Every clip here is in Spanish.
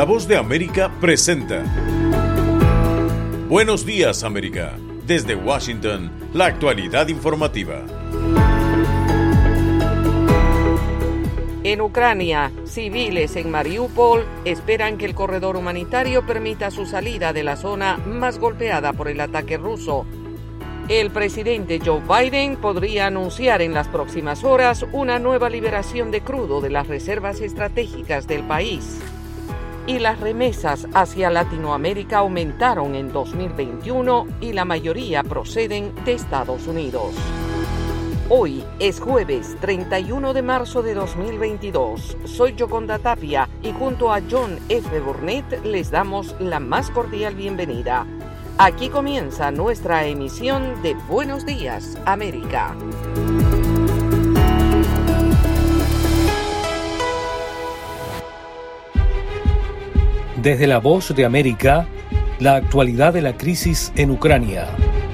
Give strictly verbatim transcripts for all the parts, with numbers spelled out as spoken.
La Voz de América presenta Buenos Días, América. Desde Washington, la actualidad informativa. En Ucrania, civiles en Mariupol esperan que el corredor humanitario permita su salida de la zona más golpeada por el ataque ruso. El presidente Joe Biden podría anunciar en las próximas horas una nueva liberación de crudo de las reservas estratégicas del país. Y las remesas hacia Latinoamérica aumentaron en dos mil veintiuno y la mayoría proceden de Estados Unidos. Hoy es jueves treinta y uno de marzo de dos mil veintidós. Soy Yoconda Tapia y junto a John F. Burnett les damos la más cordial bienvenida. Aquí comienza nuestra emisión de Buenos Días, América. Desde la Voz de América, la actualidad de la crisis en Ucrania.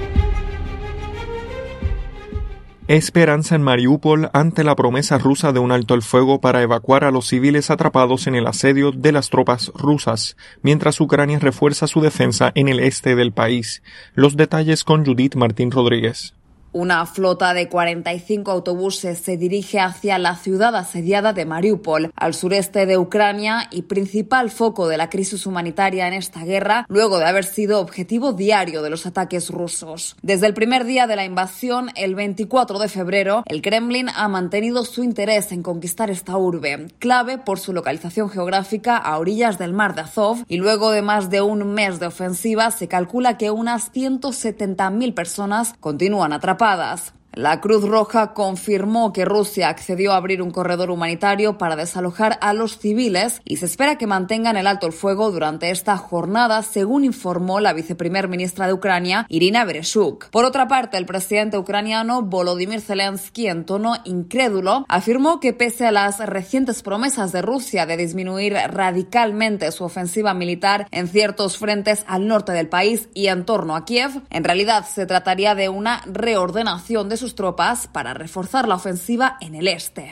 Esperanza en Mariupol ante la promesa rusa de un alto el fuego para evacuar a los civiles atrapados en el asedio de las tropas rusas, mientras Ucrania refuerza su defensa en el este del país. Los detalles con Judith Martín Rodríguez. Una flota de cuarenta y cinco autobuses se dirige hacia la ciudad asediada de Mariupol, al sureste de Ucrania y principal foco de la crisis humanitaria en esta guerra, luego de haber sido objetivo diario de los ataques rusos. Desde el primer día de la invasión, el veinticuatro de febrero, el Kremlin ha mantenido su interés en conquistar esta urbe, clave por su localización geográfica a orillas del mar de Azov, y luego de más de un mes de ofensiva, se calcula que unas ciento setenta mil personas continúan atrapadas. La Cruz Roja confirmó que Rusia accedió a abrir un corredor humanitario para desalojar a los civiles y se espera que mantengan el alto el fuego durante esta jornada, según informó la viceprimer ministra de Ucrania, Irina Vereshchuk. Por otra parte, el presidente ucraniano Volodymyr Zelensky, en tono incrédulo, afirmó que pese a las recientes promesas de Rusia de disminuir radicalmente su ofensiva militar en ciertos frentes al norte del país y en torno a Kiev, en realidad se trataría de una reordenación de sus tropas para reforzar la ofensiva en el este.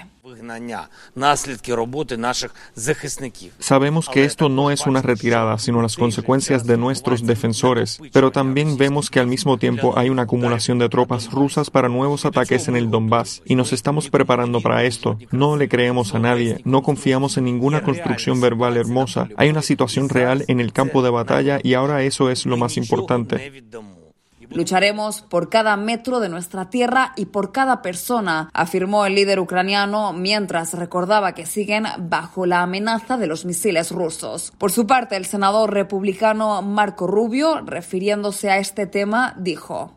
Sabemos que esto no es una retirada, sino las consecuencias de nuestros defensores, pero también vemos que al mismo tiempo hay una acumulación de tropas rusas para nuevos ataques en el Donbass, y nos estamos preparando para esto. No le creemos a nadie, no confiamos en ninguna construcción verbal hermosa. Hay una situación real en el campo de batalla y ahora eso es lo más importante. Lucharemos por cada metro de nuestra tierra y por cada persona, afirmó el líder ucraniano mientras recordaba que siguen bajo la amenaza de los misiles rusos. Por su parte, el senador republicano Marco Rubio, refiriéndose a este tema, dijo: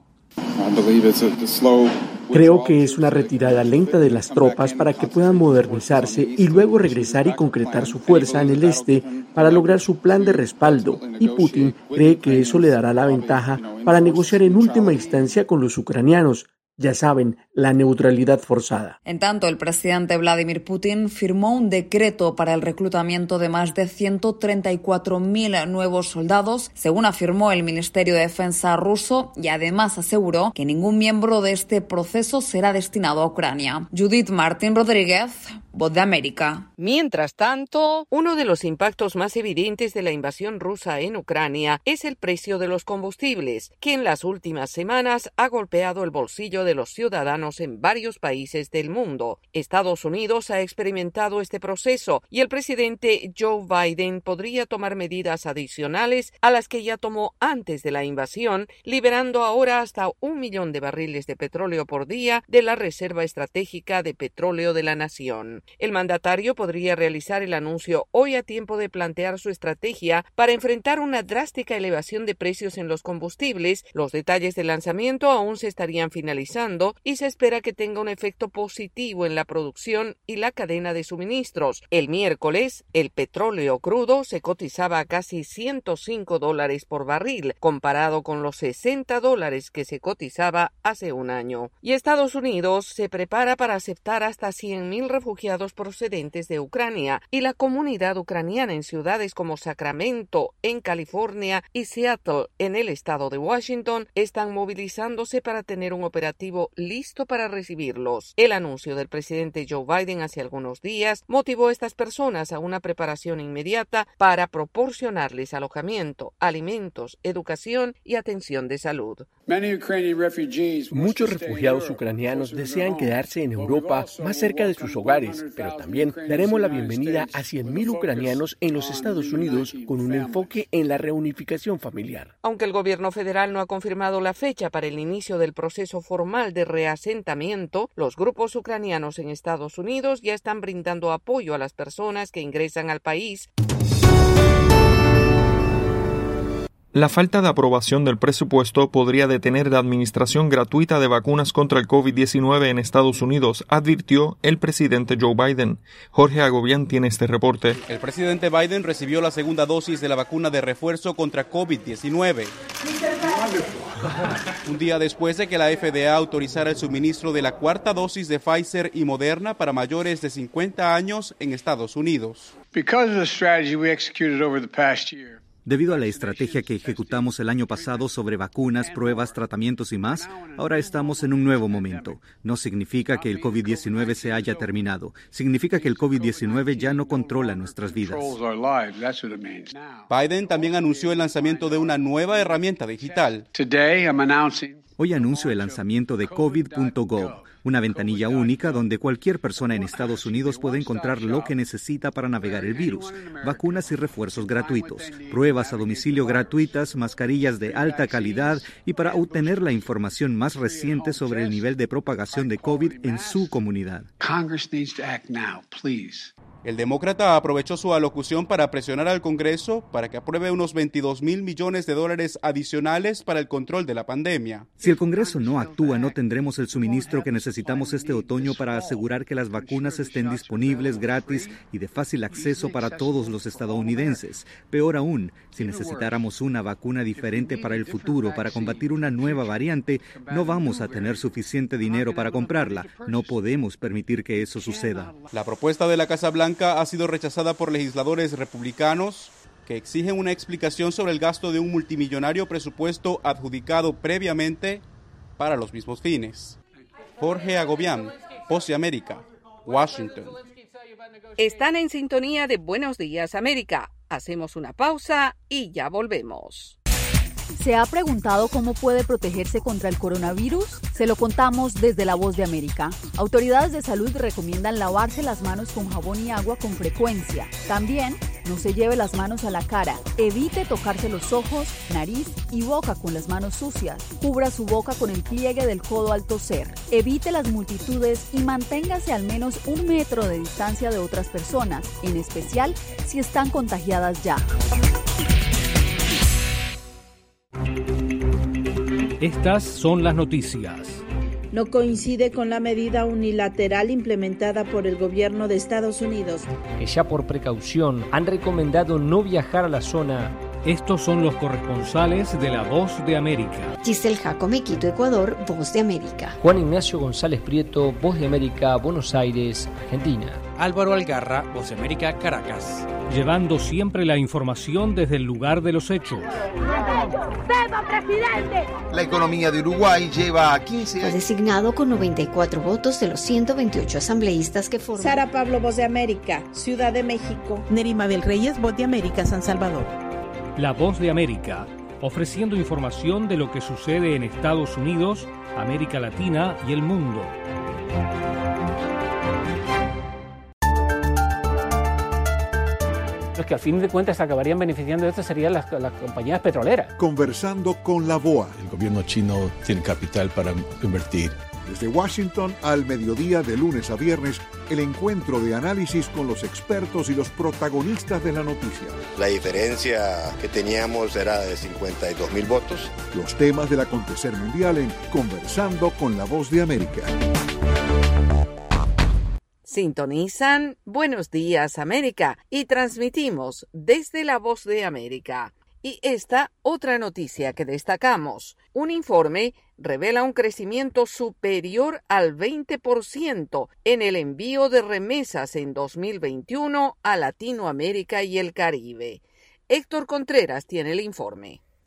Creo que es una retirada lenta de las tropas para que puedan modernizarse y luego regresar y concretar su fuerza en el este para lograr su plan de respaldo, y Putin cree que eso le dará la ventaja para negociar en última instancia con los ucranianos. Ya saben, la neutralidad forzada. En tanto, el presidente Vladimir Putin firmó un decreto para el reclutamiento de más de ciento treinta y cuatro mil nuevos soldados, según afirmó el Ministerio de Defensa ruso, y además aseguró que ningún miembro de este proceso será destinado a Ucrania. Judith Martín Rodríguez, Voz de América. Mientras tanto, uno de los impactos más evidentes de la invasión rusa en Ucrania es el precio de los combustibles, que en las últimas semanas ha golpeado el bolsillo de los ciudadanos en varios países del mundo. Estados Unidos ha experimentado este proceso y el presidente Joe Biden podría tomar medidas adicionales a las que ya tomó antes de la invasión, liberando ahora hasta un millón de barriles de petróleo por día de la Reserva Estratégica de Petróleo de la Nación. El mandatario podría realizar el anuncio hoy a tiempo de plantear su estrategia para enfrentar una drástica elevación de precios en los combustibles. Los detalles del lanzamiento aún se estarían finalizando y se espera que tenga un efecto positivo en la producción y la cadena de suministros. El miércoles, el petróleo crudo se cotizaba a casi ciento cinco dólares por barril, comparado con los sesenta dólares que se cotizaba hace un año. Y Estados Unidos se prepara para aceptar hasta cien mil refugiados procedentes de Ucrania, y la comunidad ucraniana en ciudades como Sacramento, en California, y Seattle, en el estado de Washington, están movilizándose para tener un operativo operativo listo para recibirlos. El anuncio del presidente Joe Biden hace algunos días motivó a estas personas a una preparación inmediata para proporcionarles alojamiento, alimentos, educación y atención de salud. Muchos refugiados ucranianos desean quedarse en Europa más cerca de sus hogares, pero también daremos la bienvenida a cien mil ucranianos en los Estados Unidos con un enfoque en la reunificación familiar. Aunque el gobierno federal no ha confirmado la fecha para el inicio del proceso formal de reasentamiento, los grupos ucranianos en Estados Unidos ya están brindando apoyo a las personas que ingresan al país. La falta de aprobación del presupuesto podría detener la administración gratuita de vacunas contra el COVID diecinueve en Estados Unidos, advirtió el presidente Joe Biden. Jorge Agobián tiene este reporte. El presidente Biden recibió la segunda dosis de la vacuna de refuerzo contra COVID diecinueve. Un día después de que la F D A autorizara el suministro de la cuarta dosis de Pfizer y Moderna para mayores de cincuenta años en Estados Unidos. Debido a la estrategia que ejecutamos el año pasado sobre vacunas, pruebas, tratamientos y más, ahora estamos en un nuevo momento. No significa que el COVID diecinueve se haya terminado. Significa que el COVID diecinueve ya no controla nuestras vidas. Biden también anunció el lanzamiento de una nueva herramienta digital. Hoy anuncio el lanzamiento de COVID punto gov, una ventanilla única donde cualquier persona en Estados Unidos puede encontrar lo que necesita para navegar el virus, vacunas y refuerzos gratuitos, pruebas a domicilio gratuitas, mascarillas de alta calidad y para obtener la información más reciente sobre el nivel de propagación de COVID en su comunidad. El demócrata aprovechó su alocución para presionar al Congreso para que apruebe unos veintidós mil millones de dólares adicionales para el control de la pandemia. Si el Congreso no actúa, no tendremos el suministro que necesitamos este otoño para asegurar que las vacunas estén disponibles, gratis y de fácil acceso para todos los estadounidenses. Peor aún, si necesitáramos una vacuna diferente para el futuro, para combatir una nueva variante, no vamos a tener suficiente dinero para comprarla. No podemos permitir que eso suceda. La propuesta de la Casa Blanca ha sido rechazada por legisladores republicanos que exigen una explicación sobre el gasto de un multimillonario presupuesto adjudicado previamente para los mismos fines. Jorge Agobián, Voz de América, Washington. Están en sintonía de Buenos Días América. Hacemos una pausa y ya volvemos. ¿Se ha preguntado cómo puede protegerse contra el coronavirus? Se lo contamos desde La Voz de América. Autoridades de salud recomiendan lavarse las manos con jabón y agua con frecuencia. También, no se lleve las manos a la cara. Evite tocarse los ojos, nariz y boca con las manos sucias. Cubra su boca con el pliegue del codo al toser. Evite las multitudes y manténgase al menos un metro de distancia de otras personas, en especial si están contagiadas ya. Estas son las noticias. No coincide con la medida unilateral implementada por el gobierno de Estados Unidos, que ya por precaución han recomendado no viajar a la zona. Estos son los corresponsales de La Voz de América. Giselle Jacome, Quito, Ecuador, Voz de América. Juan Ignacio González Prieto, Voz de América, Buenos Aires, Argentina. Álvaro Algarra, Voz de América, Caracas. Llevando siempre la información desde el lugar de los hechos. ¡Viva, presidente! La economía de Uruguay lleva a quince años. Fue designado con noventa y cuatro votos de los ciento veintiocho asambleístas que forman. Sara Pablo, Voz de América, Ciudad de México. Nerima Bel Reyes, Voz de América, San Salvador. La Voz de América, ofreciendo información de lo que sucede en Estados Unidos, América Latina y el mundo. Los que al fin de cuentas acabarían beneficiando de esto serían las, las compañías petroleras. Conversando con la B O A. El gobierno chino tiene capital para invertir. Desde Washington al mediodía de lunes a viernes, el encuentro de análisis con los expertos y los protagonistas de la noticia. La diferencia que teníamos era de cincuenta y dos mil votos. Los temas del acontecer mundial en Conversando con la Voz de América. Sintonizan Buenos Días América y transmitimos desde La Voz de América. Y esta otra noticia que destacamos. Un informe revela un crecimiento superior al veinte por ciento en el envío de remesas en dos mil veintiuno a Latinoamérica y el Caribe. Héctor Contreras tiene el informe.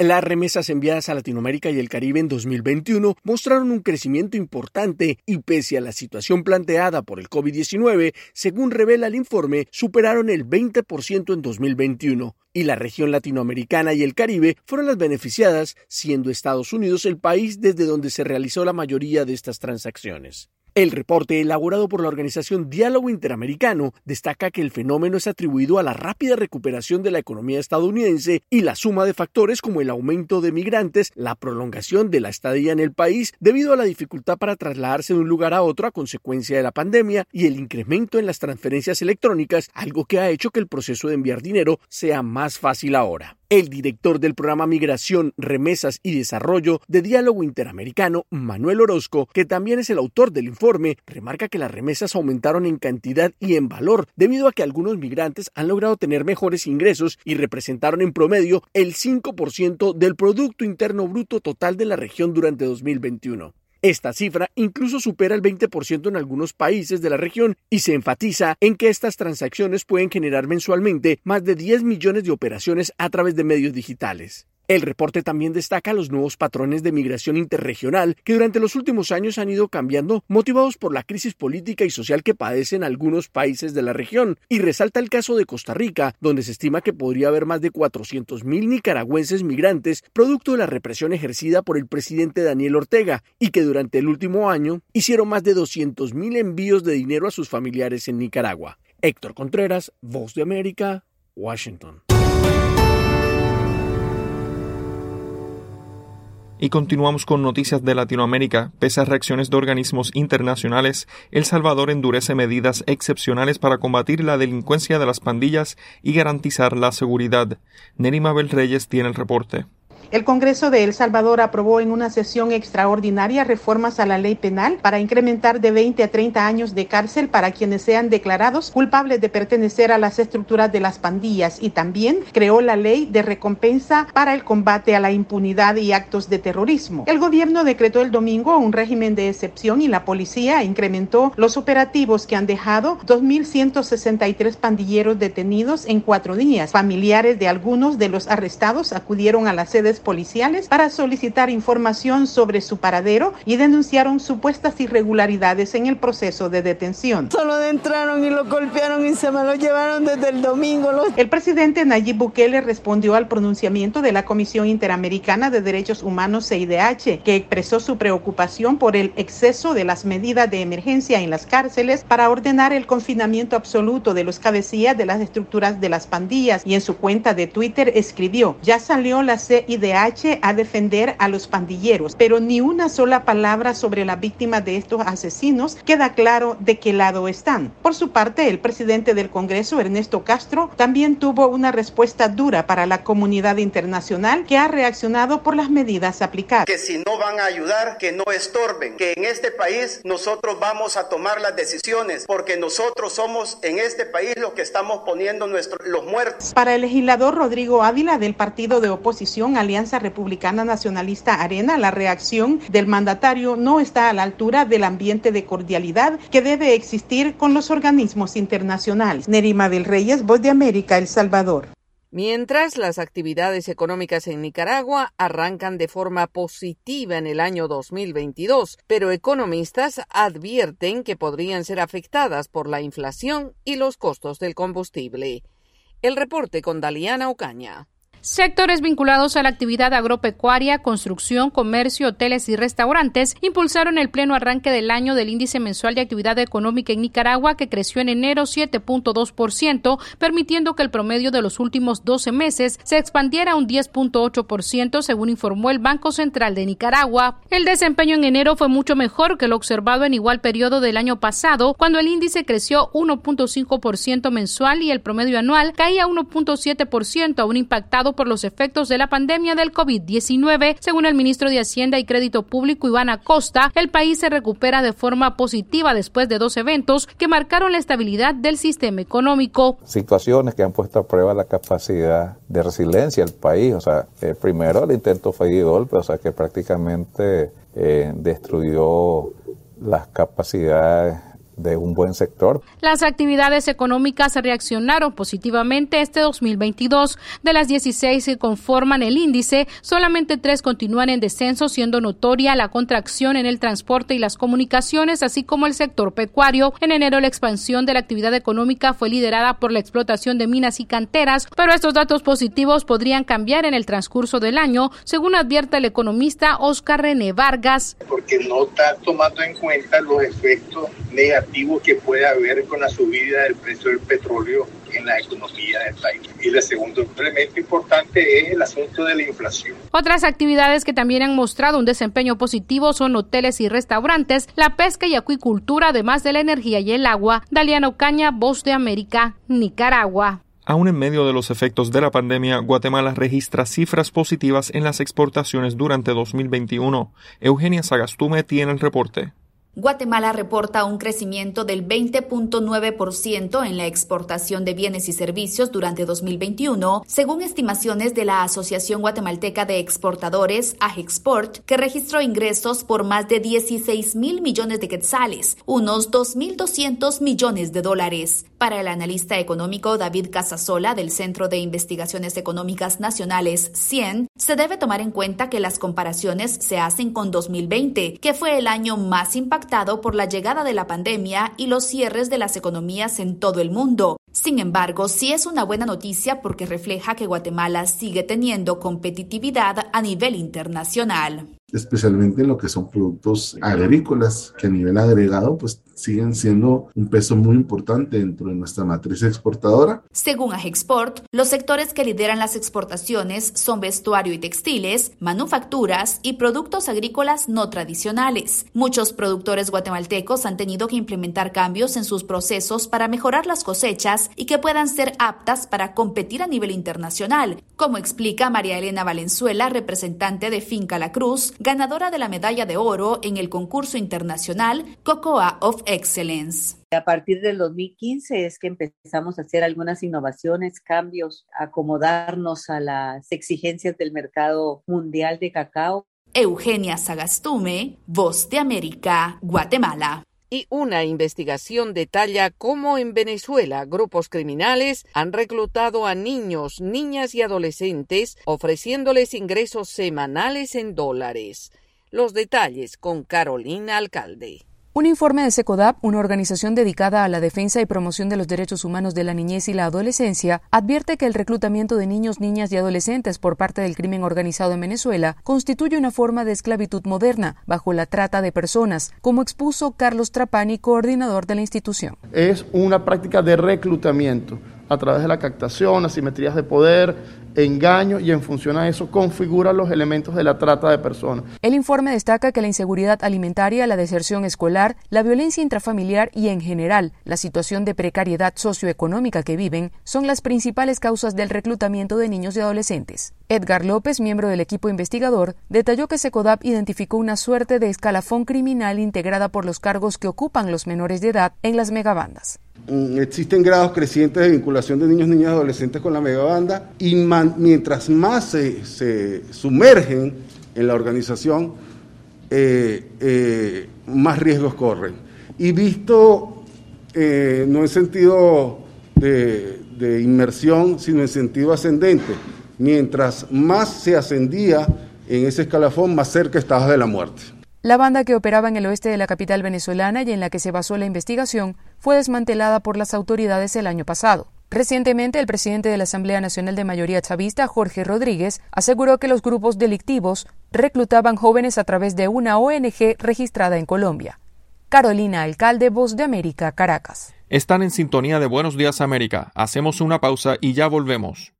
Las remesas enviadas a Latinoamérica y el Caribe en dos mil veintiuno mostraron un crecimiento importante y pese a la situación planteada por el COVID diecinueve, según revela el informe, superaron el veinte por ciento en dos mil veintiuno. Y la región latinoamericana y el Caribe fueron las beneficiadas, siendo Estados Unidos el país desde donde se realizó la mayoría de estas transacciones. El reporte elaborado por la organización Diálogo Interamericano destaca que el fenómeno es atribuido a la rápida recuperación de la economía estadounidense y la suma de factores como el aumento de migrantes, la prolongación de la estadía en el país debido a la dificultad para trasladarse de un lugar a otro a consecuencia de la pandemia y el incremento en las transferencias electrónicas, algo que ha hecho que el proceso de enviar dinero sea más fácil ahora. El director del programa Migración, Remesas y Desarrollo de Diálogo Interamericano, Manuel Orozco, que también es el autor del informe, remarca que las remesas aumentaron en cantidad y en valor debido a que algunos migrantes han logrado tener mejores ingresos y representaron en promedio el cinco por ciento del Producto Interno Bruto total de la región durante dos mil veintiuno. Esta cifra incluso supera el veinte por ciento en algunos países de la región y se enfatiza en que estas transacciones pueden generar mensualmente más de diez millones de operaciones a través de medios digitales. El reporte también destaca los nuevos patrones de migración interregional que durante los últimos años han ido cambiando, motivados por la crisis política y social que padecen algunos países de la región, y resalta el caso de Costa Rica, donde se estima que podría haber más de cuatrocientos mil nicaragüenses migrantes producto de la represión ejercida por el presidente Daniel Ortega, y que durante el último año hicieron más de doscientos mil envíos de dinero a sus familiares en Nicaragua. Héctor Contreras, Voz de América, Washington. Y continuamos con noticias de Latinoamérica. Pese a reacciones de organismos internacionales, El Salvador endurece medidas excepcionales para combatir la delincuencia de las pandillas y garantizar la seguridad. Neri Mabel Reyes tiene el reporte. El Congreso de El Salvador aprobó en una sesión extraordinaria reformas a la ley penal para incrementar de veinte a treinta años de cárcel para quienes sean declarados culpables de pertenecer a las estructuras de las pandillas, y también creó la ley de recompensa para el combate a la impunidad y actos de terrorismo. El gobierno decretó el domingo un régimen de excepción y la policía incrementó los operativos que han dejado dos mil ciento sesenta y tres pandilleros detenidos en cuatro días. Familiares de algunos de los arrestados acudieron a las sedes policiales para solicitar información sobre su paradero y denunciaron supuestas irregularidades en el proceso de detención. Solo entraron y lo golpearon y se me lo llevaron desde el domingo. El presidente Nayib Bukele respondió al pronunciamiento de la Comisión Interamericana de Derechos Humanos C I D H, que expresó su preocupación por el exceso de las medidas de emergencia en las cárceles para ordenar el confinamiento absoluto de los cabecillas de las estructuras de las pandillas, y en su cuenta de Twitter escribió: ya salió la C I D H a defender a los pandilleros, pero ni una sola palabra sobre las víctimas de estos asesinos. Queda claro de qué lado están. Por su parte, el presidente del Congreso, Ernesto Castro, también tuvo una respuesta dura para la comunidad internacional, que ha reaccionado por las medidas aplicadas. Que si no van a ayudar, que no estorben, que en este país nosotros vamos a tomar las decisiones, porque nosotros somos en este país los que estamos poniendo nuestros, los muertos. Para el legislador Rodrigo Ávila del partido de oposición Alianza Republicana Nacionalista Arena, la reacción del mandatario no está a la altura del ambiente de cordialidad que debe existir con los organismos internacionales. Neri Mabel Reyes, Voz de América, El Salvador. Mientras las actividades económicas en Nicaragua arrancan de forma positiva en el año dos mil veintidós, pero economistas advierten que podrían ser afectadas por la inflación y los costos del combustible. El reporte con Daliana Ocaña. Sectores vinculados a la actividad agropecuaria, construcción, comercio, hoteles y restaurantes impulsaron el pleno arranque del año del índice mensual de actividad económica en Nicaragua, que creció en enero siete punto dos por ciento, permitiendo que el promedio de los últimos doce meses se expandiera un diez punto ocho por ciento, según informó el Banco Central de Nicaragua. El desempeño en enero fue mucho mejor que lo observado en igual periodo del año pasado, cuando el índice creció uno punto cinco por ciento mensual y el promedio anual caía uno punto siete por ciento, aún impactado por los efectos de la pandemia del COVID diecinueve. Según el ministro de Hacienda y Crédito Público, Iván Acosta, el país se recupera de forma positiva después de dos eventos que marcaron la estabilidad del sistema económico. Situaciones que han puesto a prueba la capacidad de resiliencia del país. O sea, eh, primero el intento fue de golpe, o sea, que prácticamente eh, destruyó las capacidades de un buen sector. Las actividades económicas reaccionaron positivamente este dos mil veintidós. De las dieciséis que conforman el índice, solamente tres continúan en descenso, siendo notoria la contracción en el transporte y las comunicaciones, así como el sector pecuario. En enero, la expansión de la actividad económica fue liderada por la explotación de minas y canteras, pero estos datos positivos podrían cambiar en el transcurso del año, según advierte el economista Oscar René Vargas. Porque no está tomando en cuenta los efectos negativos que puede haber con la subida del precio del petróleo en la economía del país. Y el segundo elemento importante es el asunto de la inflación. Otras actividades que también han mostrado un desempeño positivo son hoteles y restaurantes, la pesca y acuicultura, además de la energía y el agua. Daliana Ocaña, Voz de América, Nicaragua. Aún en medio de los efectos de la pandemia, Guatemala registra cifras positivas en las exportaciones durante dos mil veintiuno. Eugenia Sagastume tiene el reporte. Guatemala reporta un crecimiento del veinte punto nueve por ciento en la exportación de bienes y servicios durante dos mil veintiuno, según estimaciones de la Asociación Guatemalteca de Exportadores, AGEXPORT, que registró ingresos por más de dieciséis mil millones de quetzales, unos dos mil doscientos millones de dólares. Para el analista económico David Casasola del Centro de Investigaciones Económicas Nacionales, CIEN, se debe tomar en cuenta que las comparaciones se hacen con dos mil veinte, que fue el año más impactado por la llegada de la pandemia y los cierres de las economías en todo el mundo. Sin embargo, sí es una buena noticia porque refleja que Guatemala sigue teniendo competitividad a nivel internacional. Especialmente en lo que son productos agrícolas, que a nivel agregado pues siguen siendo un peso muy importante dentro de nuestra matriz exportadora. Según AGEXPORT, los sectores que lideran las exportaciones son vestuario y textiles, manufacturas y productos agrícolas no tradicionales. Muchos productores guatemaltecos han tenido que implementar cambios en sus procesos para mejorar las cosechas y que puedan ser aptas para competir a nivel internacional, como explica María Elena Valenzuela, representante de Finca La Cruz, ganadora de la medalla de oro en el concurso internacional Cocoa of Excellence. A partir del dos mil quince es que empezamos a hacer algunas innovaciones, cambios, acomodarnos a las exigencias del mercado mundial de cacao. Eugenia Sagastume, Voz de América, Guatemala. Y una investigación detalla cómo en Venezuela grupos criminales han reclutado a niños, niñas y adolescentes ofreciéndoles ingresos semanales en dólares. Los detalles con Carolina Alcalde. Un informe de SECODAP, una organización dedicada a la defensa y promoción de los derechos humanos de la niñez y la adolescencia, advierte que el reclutamiento de niños, niñas y adolescentes por parte del crimen organizado en Venezuela constituye una forma de esclavitud moderna, bajo la trata de personas, como expuso Carlos Trapani, coordinador de la institución. Es una práctica de reclutamiento a través de la captación, asimetrías de poder, engaño, y en función a eso configura los elementos de la trata de personas. El informe destaca que la inseguridad alimentaria, la deserción escolar, la violencia intrafamiliar y, en general, la situación de precariedad socioeconómica que viven son las principales causas del reclutamiento de niños y adolescentes. Edgar López, miembro del equipo investigador, detalló que SECODAP identificó una suerte de escalafón criminal integrada por los cargos que ocupan los menores de edad en las megabandas. Existen grados crecientes de vinculación de niños, niñas y adolescentes con la megabanda, y man, mientras más se, se sumergen en la organización, eh, eh, más riesgos corren. Y visto eh, no en sentido de, de inmersión, sino en sentido ascendente, mientras más se ascendía en ese escalafón, más cerca estabas de la muerte. La banda, que operaba en el oeste de la capital venezolana y en la que se basó la investigación, fue desmantelada por las autoridades el año pasado. Recientemente, el presidente de la Asamblea Nacional de Mayoría Chavista, Jorge Rodríguez, aseguró que los grupos delictivos reclutaban jóvenes a través de una O N G registrada en Colombia. Carolina Alcalde, Voz de América, Caracas. Están en sintonía de Buenos Días América. Hacemos una pausa y ya volvemos.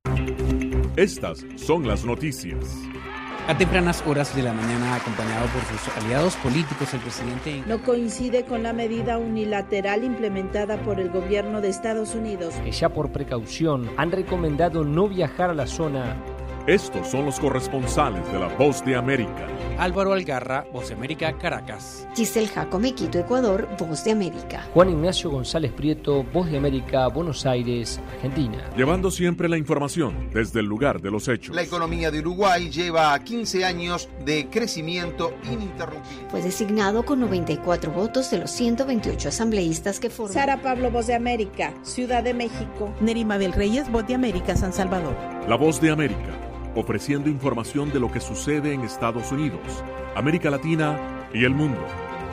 Estas son las noticias. A tempranas horas de la mañana, acompañado por sus aliados políticos, el presidente no coincide con la medida unilateral implementada por el gobierno de Estados Unidos. Que ya por precaución han recomendado no viajar a la zona Estos son los corresponsales de La Voz de América. Álvaro Algarra, Voz de América, Caracas. Giselle Jacome, Quito, Ecuador, Voz de América. Juan Ignacio González Prieto, Voz de América, Buenos Aires, Argentina. Llevando siempre la información desde el lugar de los hechos. La economía de Uruguay lleva quince años de crecimiento ininterrumpido. Fue designado con noventa y cuatro votos de los ciento veintiocho asambleístas que forman. Sara Pablo, Voz de América, Ciudad de México. Nerima del Reyes, Voz de América, San Salvador. La Voz de América, ofreciendo información de lo que sucede en Estados Unidos, América Latina y el mundo.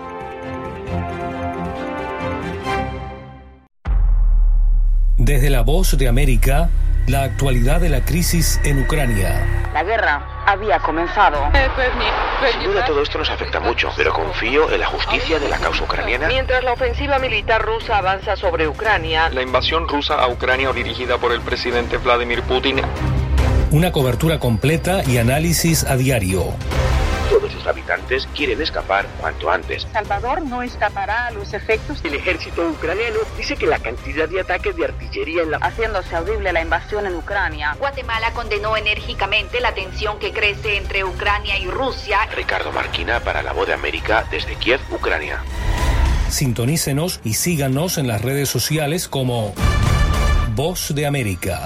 Desde La Voz de América, la actualidad de la crisis en Ucrania. La guerra había comenzado. Sin duda todo esto nos afecta mucho, pero confío en la justicia de la causa ucraniana. Mientras la ofensiva militar rusa avanza sobre Ucrania, la invasión rusa a Ucrania dirigida por el presidente Vladimir Putin. Una cobertura completa y análisis a diario. Todos sus habitantes quieren escapar cuanto antes. Salvador no escapará a los efectos. El ejército ucraniano dice que la cantidad de ataques de artillería en la... haciéndose audible la invasión en Ucrania. Guatemala condenó enérgicamente la tensión que crece entre Ucrania y Rusia. Ricardo Marquina para La Voz de América desde Kiev, Ucrania. Sintonícenos y síganos en las redes sociales como Voz de América.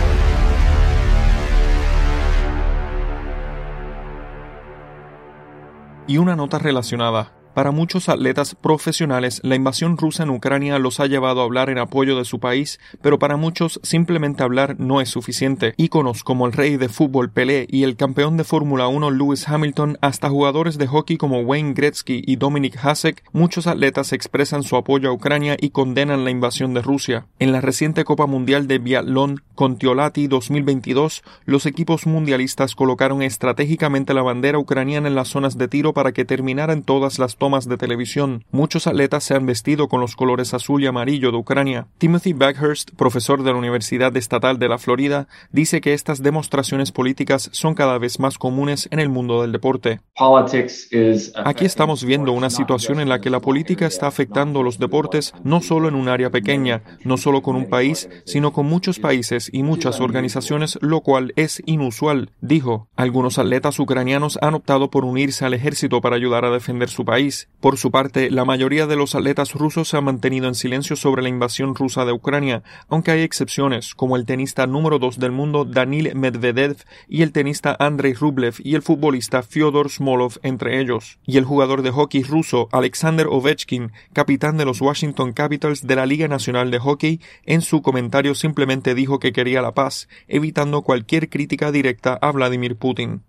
Y una nota relacionada. Para muchos atletas profesionales, la invasión rusa en Ucrania los ha llevado a hablar en apoyo de su país, pero para muchos simplemente hablar no es suficiente. Íconos como el rey de fútbol Pelé y el campeón de Fórmula uno Lewis Hamilton, hasta jugadores de hockey como Wayne Gretzky y Dominik Hasek, muchos atletas expresan su apoyo a Ucrania y condenan la invasión de Rusia. En la reciente Copa Mundial de Biatlón Kontiolahti dos mil veintidós, los equipos mundialistas colocaron estratégicamente la bandera ucraniana en las zonas de tiro para que terminaran todas las tomas de televisión. Muchos atletas se han vestido con los colores azul y amarillo de Ucrania. Timothy Backhurst, profesor de la Universidad Estatal de la Florida, dice que estas demostraciones políticas son cada vez más comunes en el mundo del deporte. Aquí estamos viendo una situación en la que la política está afectando los deportes no solo en un área pequeña, no solo con un país, sino con muchos países y muchas organizaciones, lo cual es inusual, dijo. Algunos atletas ucranianos han optado por unirse al ejército para ayudar a defender su país. Por su parte, la mayoría de los atletas rusos se han mantenido en silencio sobre la invasión rusa de Ucrania, aunque hay excepciones, como el tenista número dos del mundo Danil Medvedev y el tenista Andrei Rublev y el futbolista Fyodor Smolov entre ellos. Y el jugador de hockey ruso Alexander Ovechkin, capitán de los Washington Capitals de la Liga Nacional de Hockey, en su comentario simplemente dijo que quería la paz, evitando cualquier crítica directa a Vladimir Putin.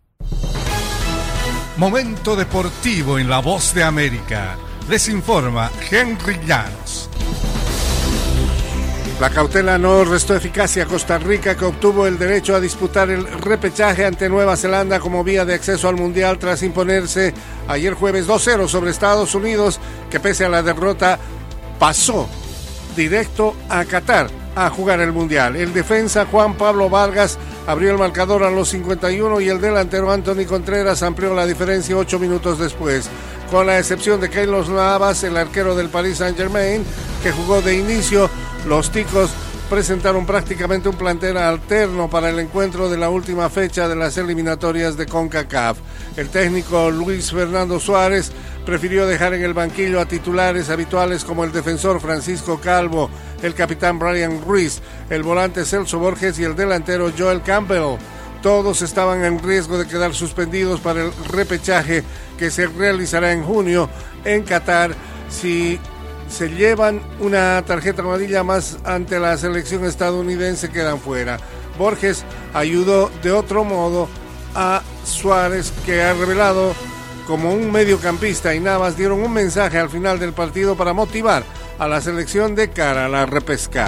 Momento deportivo en La Voz de América. Les informa Henry Llanos. La cautela no restó eficacia a Costa Rica, que obtuvo el derecho a disputar el repechaje ante Nueva Zelanda como vía de acceso al Mundial tras imponerse ayer jueves dos cero sobre Estados Unidos, que pese a la derrota pasó directo a Qatar a jugar el Mundial. El defensa Juan Pablo Vargas abrió el marcador a los cincuenta y uno y el delantero Anthony Contreras amplió la diferencia ocho minutos después. Con la excepción de Keylor Navas, el arquero del Paris Saint-Germain, que jugó de inicio, los ticos presentaron prácticamente un plantel alterno para el encuentro de la última fecha de las eliminatorias de CONCACAF. El técnico Luis Fernando Suárez prefirió dejar en el banquillo a titulares habituales como el defensor Francisco Calvo, el capitán Brian Ruiz, el volante Celso Borges y el delantero Joel Campbell. Todos estaban en riesgo de quedar suspendidos para el repechaje que se realizará en junio en Qatar si se llevan una tarjeta amarilla más ante la selección estadounidense, quedan fuera. Borges ayudó de otro modo a Suárez, que ha revelado como un mediocampista, y Navas dieron un mensaje al final del partido para motivar a la selección de cara a la repesca.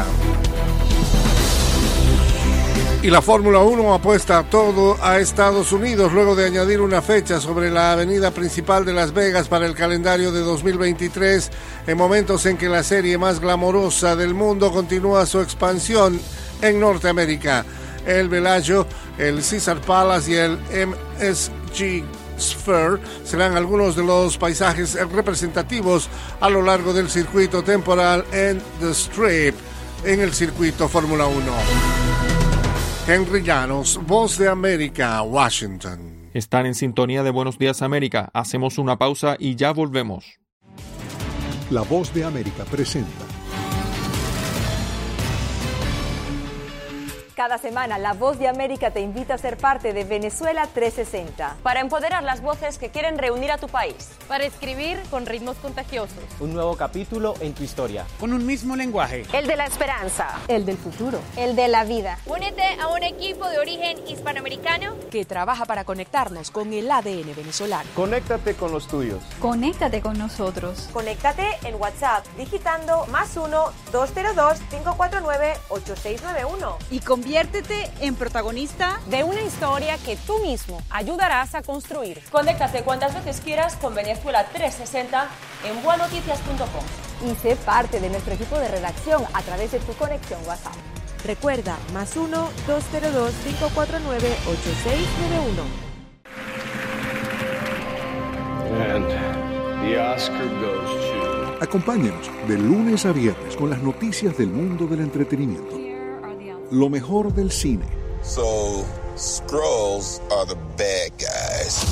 Y la Fórmula uno apuesta todo a Estados Unidos luego de añadir una fecha sobre la avenida principal de Las Vegas para el calendario de dos mil veintitrés, en momentos en que la serie más glamorosa del mundo continúa su expansión en Norteamérica. El Bellagio, el Caesars Palace y el M S G Sphere serán algunos de los paisajes representativos a lo largo del circuito temporal en The Strip en el circuito Fórmula uno. Henry Llanos, Voz de América, Washington. Están en sintonía de Buenos Días América. Hacemos una pausa y ya volvemos. La Voz de América presenta. Cada semana, La Voz de América te invita a ser parte de Venezuela trescientos sesenta. Para empoderar las voces que quieren reunir a tu país. Para escribir con ritmos contagiosos. Un nuevo capítulo en tu historia. Con un mismo lenguaje. El de la esperanza. El del futuro. El de la vida. Únete a un equipo de origen hispanoamericano que trabaja para conectarnos con el A D N venezolano. Conéctate con los tuyos. Conéctate con nosotros. Conéctate en WhatsApp digitando más uno, dos cero dos, cinco cuatro nueve, ocho seis nueve uno. Y conviértete en protagonista de una historia que tú mismo ayudarás a construir. Conéctate cuantas veces quieras con Venezuela trescientos sesenta en buenoticias punto com. Y sé parte de nuestro equipo de redacción a través de tu conexión WhatsApp. Recuerda, más uno, dos cero dos, cinco cuatro nueve, ocho seis nueve uno. And the Oscar goes to... Acompáñenos de lunes a viernes con las noticias del mundo del entretenimiento. Lo mejor del cine. So, Skrulls are the bad guys.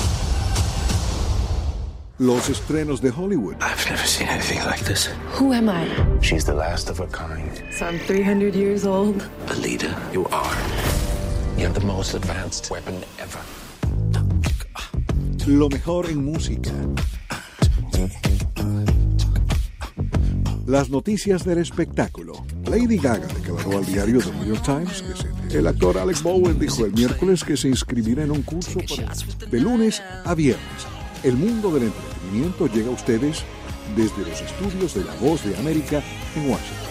Los estrenos de Hollywood. I've never seen anything like this. Who am I? She's the last of her kind. So I'm three hundred years old. A leader, you are. You have the most advanced weapon ever. Lo mejor en música. Las noticias del espectáculo. Lady Gaga declaró al diario The New York Times que se... El actor Alec Baldwin dijo el miércoles que se inscribirá en un curso para... de lunes a viernes. El mundo del entretenimiento llega a ustedes desde los estudios de La Voz de América en Washington.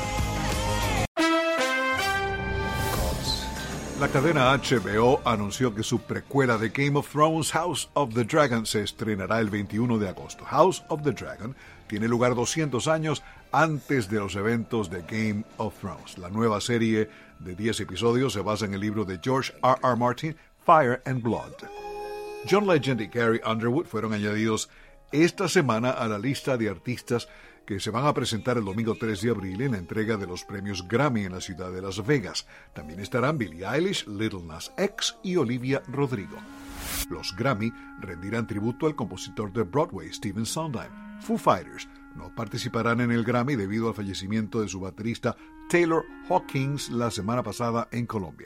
La cadena H B O anunció que su precuela de Game of Thrones, House of the Dragon, se estrenará el veintiuno de agosto. House of the Dragon tiene lugar doscientos años antes de los eventos de Game of Thrones. La nueva serie de diez episodios se basa en el libro de George R R. Martin, Fire and Blood. John Legend y Carrie Underwood fueron añadidos esta semana a la lista de artistas que se van a presentar el domingo tres de abril en la entrega de los premios Grammy en la ciudad de Las Vegas. También estarán Billie Eilish, Little Nas X y Olivia Rodrigo. Los Grammy rendirán tributo al compositor de Broadway, Stephen Sondheim. Foo Fighters no participarán en el Grammy debido al fallecimiento de su baterista Taylor Hawkins la semana pasada en Colombia.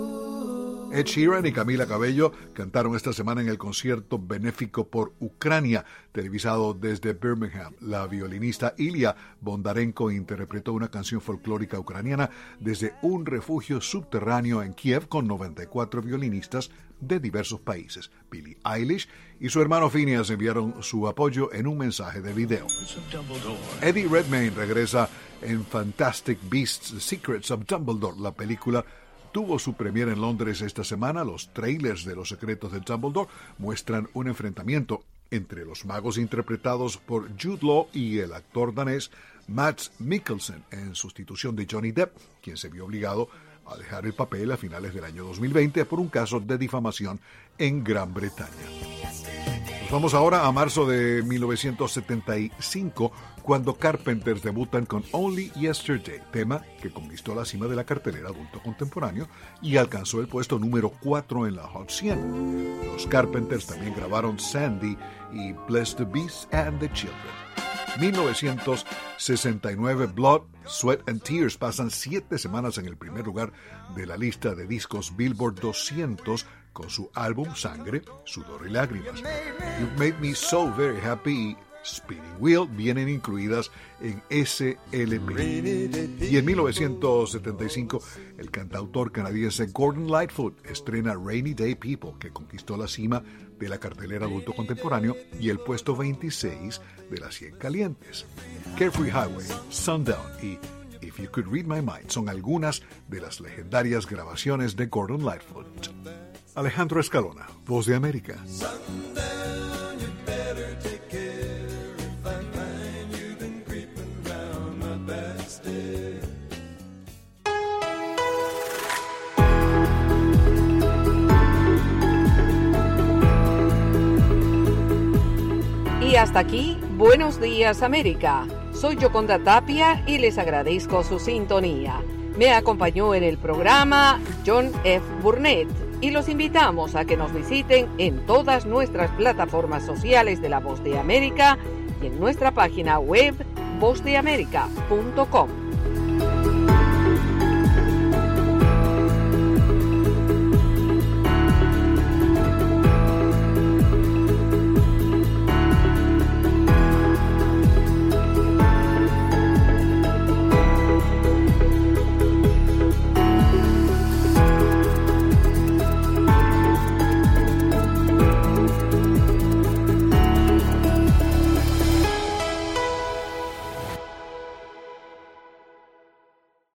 Ed Sheeran y Camila Cabello cantaron esta semana en el concierto benéfico por Ucrania, televisado desde Birmingham. La violinista Ilya Bondarenko interpretó una canción folclórica ucraniana desde un refugio subterráneo en Kiev con noventa y cuatro violinistas de diversos países. Billie Eilish y su hermano Phineas enviaron su apoyo en un mensaje de video. Eddie Redmayne regresa en Fantastic Beasts: Secrets of Dumbledore. La película tuvo su premiere en Londres esta semana. Los trailers de Los Secretos de Dumbledore muestran un enfrentamiento entre los magos interpretados por Jude Law y el actor danés Mads Mikkelsen en sustitución de Johnny Depp, quien se vio obligado a dejar el papel a finales del año dos mil veinte por un caso de difamación en Gran Bretaña. Nos vamos ahora a marzo de mil novecientos setenta y cinco, cuando Carpenters debutan con Only Yesterday, tema que conquistó la cima de la cartelera adulto contemporáneo y alcanzó el puesto número cuatro en la Hot cien. Los Carpenters también grabaron Sandy y Bless the Beast and the Children. mil novecientos sesenta y nueve, Blood, Sweat and Tears pasan siete semanas en el primer lugar de la lista de discos Billboard doscientos con su álbum Sangre, Sudor y Lágrimas. You've Made Me So Very Happy y Spinning Wheel vienen incluidas en ese L P. Y en mil novecientos setenta y cinco, el cantautor canadiense Gordon Lightfoot estrena Rainy Day People, que conquistó la cima de la cartelera adulto contemporáneo y el puesto veintiséis de las cien calientes. Carefree Highway, Sundown y If You Could Read My Mind son algunas de las legendarias grabaciones de Gordon Lightfoot. Alejandro Escalona, Voz de América. Y hasta aquí, Buenos Días América. Soy Yoconda Tapia y les agradezco su sintonía. Me acompañó en el programa John F. Burnett y los invitamos a que nos visiten en todas nuestras plataformas sociales de La Voz de América y en nuestra página web voz de américa punto com.